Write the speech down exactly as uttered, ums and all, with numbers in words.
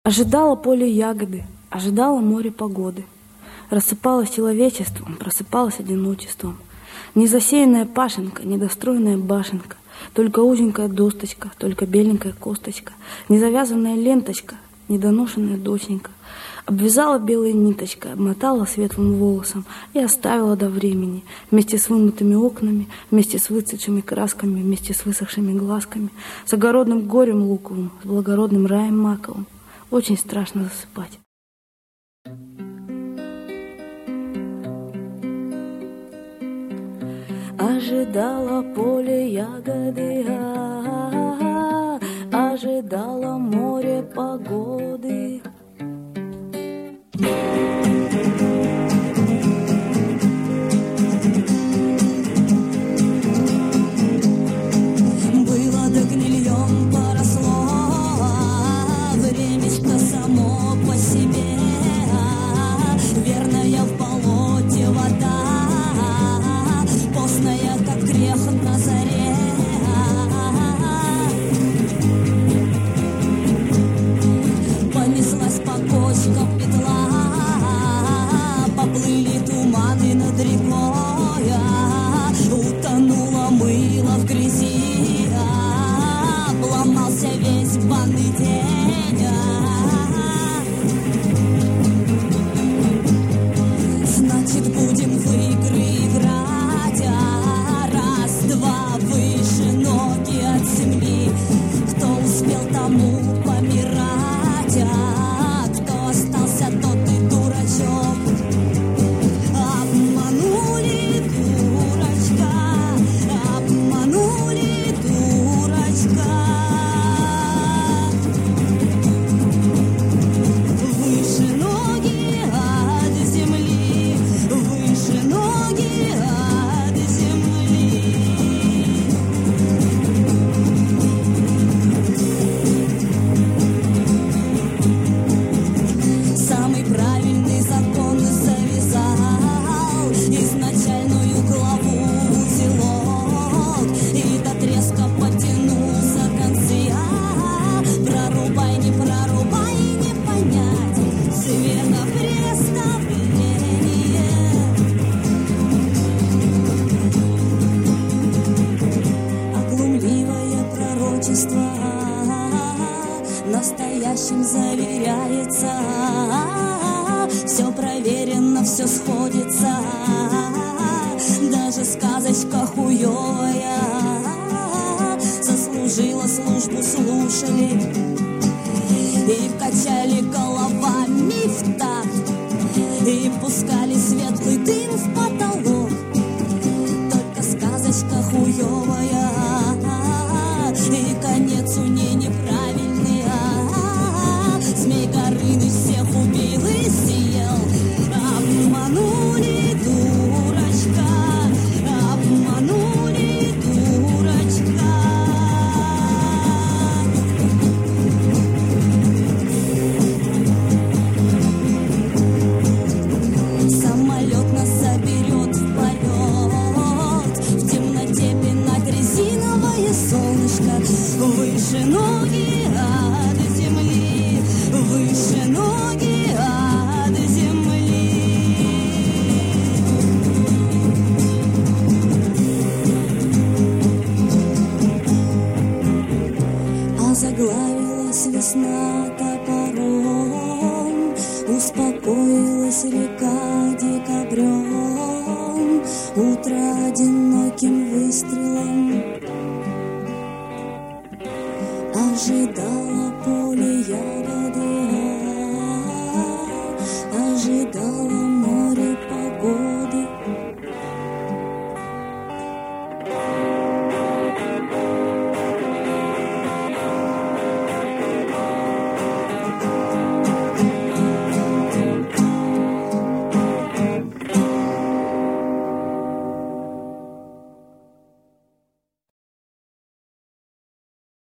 Ожидало поле ягоды, ожидало море погоды. Рассыпалось человечеством, просыпалось одиночеством. Незасеянная пашенка, недостроенная башенка, только узенькая досточка, только беленькая косточка, незавязанная ленточка, недоношенная доченька. Обвязала белой ниточкой, обмотала светлым волосом и оставила до времени, вместе с вымытыми окнами, вместе с выцветшими красками, вместе с высохшими глазками, с огородным горем луковым, с благородным раем маковым. Очень страшно засыпать. Ожидала поле ягоды, а, ожидала море погоды. Было да гнильем поросло, времечко само по себе, верная в болоте вода, постная, как грех на заре. Понеслась по кочкам петла, поплыли туманы над рекой, утонуло мыло в грязи, обломался весь банный день. Значит, будем в игры играть, раз-два, выше ноги от земли. Кто успел, тому помирать, а кто остался, тот и дурачок. Обманули дурачка, обманули дурачка. Выше ноги от земли, выше ноги от земли. Самый правильный закон завязал изначальную главу узелок и до треска потянулся концы. А, прорубай, не прорубай, не понять сверхпреступление. Оглумливое пророчество настоящим заверяется. Все проверено, все сходится, даже сказочка хуёвая заслужила службу, слушали и качали головами в такт, и пускали светлый дым в потолок. Только сказочка хуёвая, и конец у ней неправильный. А, Змей Горыныч всех убил и съел. Обманули дурачка, обманули дурачка. Самолет нас заберет в полет, в темноте пинать резиновое солнышко. Выше ноги от земли, выше ноги от земли. Озаглавилась весна топором, успокоилась река декабрем, утро одиноким выстрелом ожидала